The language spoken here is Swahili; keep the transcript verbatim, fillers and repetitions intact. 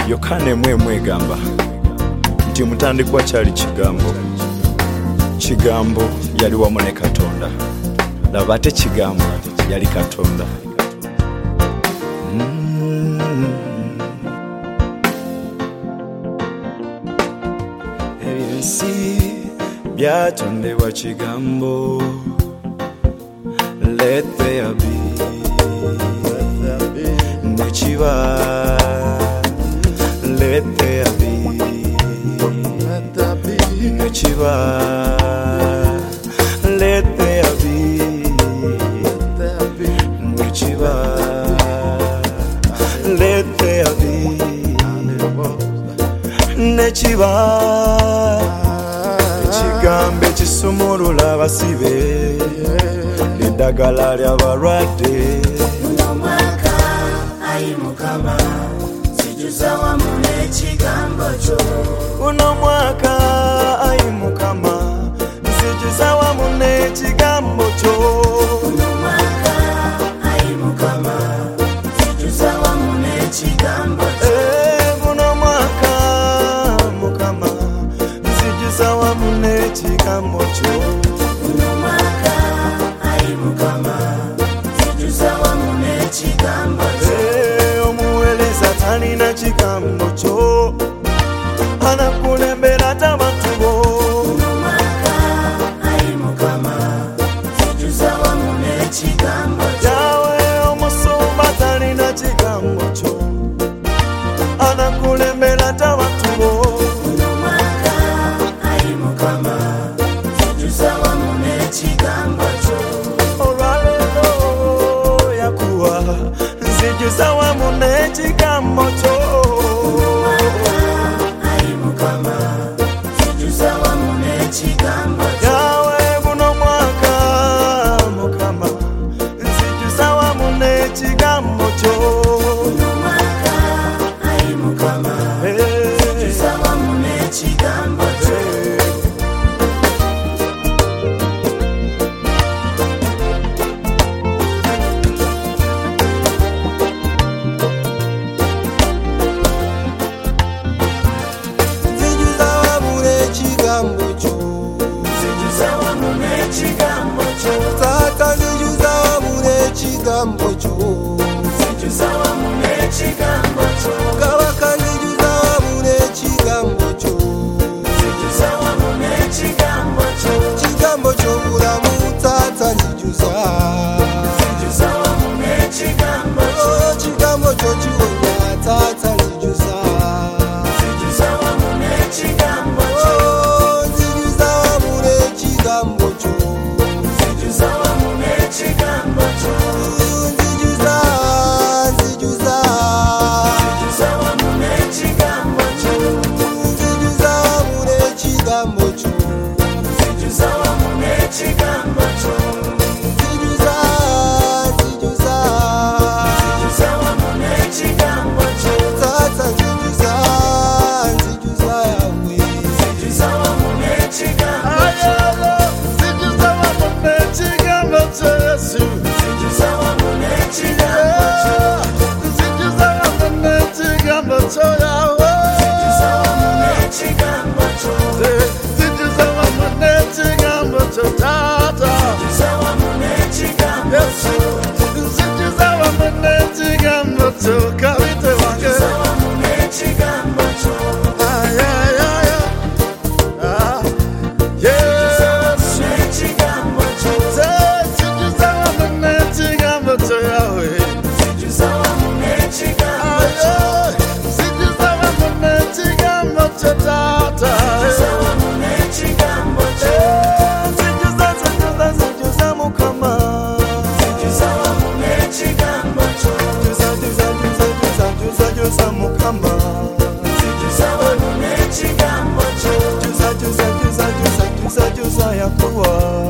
Yokane mwe mwegamba nti mutandikwa kyali kigambo, kigambo yali wamu ne Katonda, laba ate kigambo yali Katonda. mm. Ebyensi byatondebwa kigambo, let there be, nekiba, let there be, nekiba, let there be, nekiba, let there be, nekiba, ekigambo ekisumulula abasibe, eddagala ly'abalwadde. Muno mwaka ayi Mukama, nzijuza wamu n'ekigambo kyo. Uno mwaka ayi Mukama, nzijuza wamu n'ekigambo kyo. Muno mwaka ayi Mukama, nzijuza wamu n'ekigambo kyo. Eh, uno mwaka Mukama, nzijuza wamu n'ekigambo kyo. Muno mwaka ayi Mukama, nzijuza wamu n'ekigambo kyo. Eh, omuweereza talina kigambo kyo, anakulembera abantu bo. Muno mwaka ayi Mukama, nzijuza wamu n'ekigambo kyo. Yawe omusumba talina kigambo kyo, anakulembera abantu bo. Muno mwaka ayi Mukama, nzijuza wamu n'ekigambo kyo. Olwaleero yakuwa, nzijuza wamu n'ekigambo kyo. Ayi Mukama, nzijuza wamu n'ekigambo kyo. Yawe buno mwaka Mukama, nzijuza wamu n'ekigambo kyo. Muno mwaka ayi Mukama, Eh, nzijuza wamu n'ekigambo kyo. eh. Nzijuza wamu n'ekigambo kyo. Nzijuza wamu n'ekigambo kyo. Taata nzijuza wamu n'ekigambo kyo. Nzijuza wamu n'ekigambo kyo. Kabaka nzijuza wamu n'ekigambo kyo. Nzijuza wamu n'ekigambo kyo. Kigambo ky'obulamu taata nzijuza. Nzijuza wamu n'ekigambo kyo. Oh, kigambo kyo kiwonya taata nzijuza. Nzijuza wamu n'ekigambo kyo. Oh, nzijuza wamu n'ekigambo kyo. Nzijuza wamu n'ekigambo kyo. Nzijuza, nzijuza. Nzijuza wamu n'ekigambo kyo. Nzijuza wamu n'ekigambo kyo. Nzijuza wamu n'ekigambo kyo. Nzijuza, nzijuza. Nzijuza wamu n'ekigambo kyo. Taata nzijuza, nzijuza yawe. Nzijuza wamu n'ekigambo kyo. Nzijuza wamu n'ekigambo kyo Yesu. Nzijuza wamu n'ekigambo kyo. Nzijuza wamu n'ekigambo kyo Yawe. Nzijuza wamu n'ekigambo kyo. Nzijuza wamu n'ekigambo kyo Taata. Nzijuza wamu n'ekigambo kyo. Nzijuza wamu n'ekigambo kyo Kabite wange. Nzijuza wamu n'ekigambo kyo. Ay, ay, ay, ay. Ah, Nzijuza yeah. wamu n'ekigambo kyo. Nzijuza wamu n'ekigambo kyo Yawe. Nzijuza wamu n'ekigambo kyo. Nzijuza wamu n'ekigambo kyo Taata. Nzijuza wamu n'ekigambo kyo. Nzijuza, nzijuza, nzijuza Mukama. Nzijuza wamu n'ekigambo kyo. Nzijuza, nzijuza, nzijuza, nzijuza, nzijuza Mukama. Nzijuza wamu n'ekigambo kyo. Nzijuza, nzijuza, nzijuza, nzijuza, nzijuza Yakuwa.